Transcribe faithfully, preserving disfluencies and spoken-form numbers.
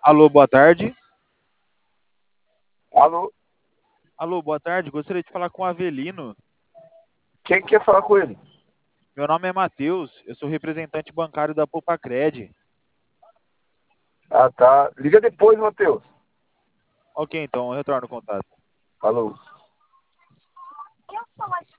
Alô, boa tarde. Alô? Alô, boa tarde. Gostaria de falar com o Avelino. Quem quer falar com ele? Meu nome é Matheus, eu sou representante bancário da Popacred. Ah, tá. Liga depois, Matheus. Ok, então, eu retorno o contato. Falou.